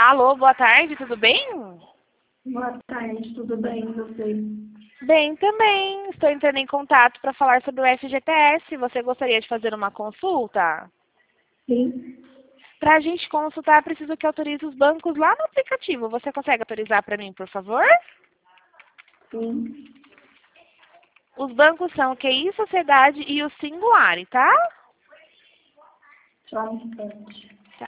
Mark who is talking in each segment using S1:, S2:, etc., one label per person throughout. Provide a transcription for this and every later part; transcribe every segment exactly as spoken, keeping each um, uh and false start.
S1: Alô, boa tarde, tudo bem?
S2: Boa tarde, tudo bem e você?
S1: Bem também. Estou entrando em contato para falar sobre o F G T S. Você gostaria de fazer uma consulta?
S2: Sim,
S1: Para a gente consultar, preciso que autorize os bancos lá no aplicativo. Você consegue autorizar para mim, por favor?
S2: sim.
S1: Os bancos são o Q I Sociedade e o Singulari, tá?
S2: Só um instante.
S1: Tá.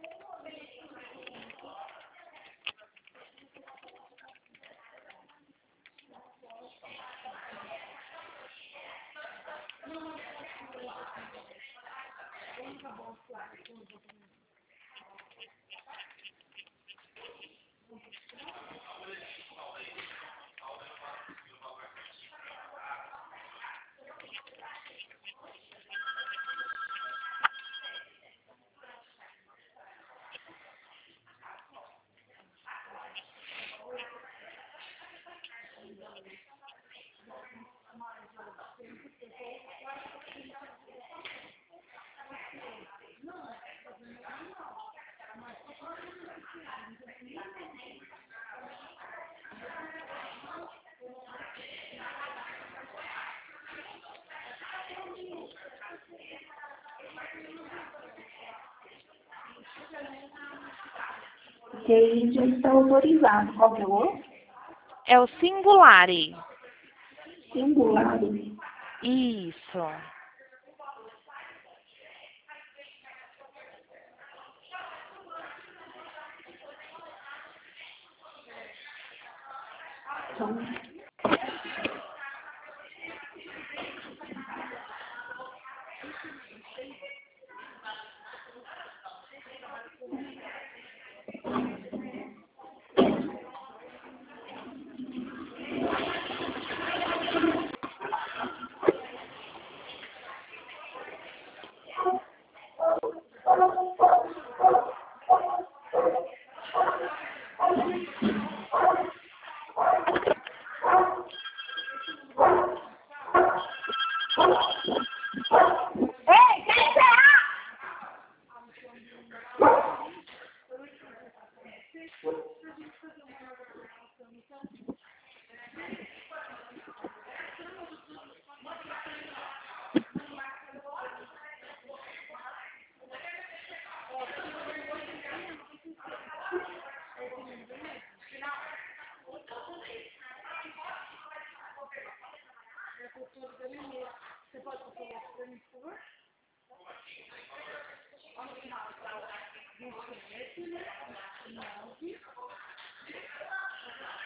S2: Porque aí já está autorizado. Qual que é o outro?
S1: É o Singulari.
S2: Singular.
S1: Isso.
S2: Só um- Ei, quer encerrar?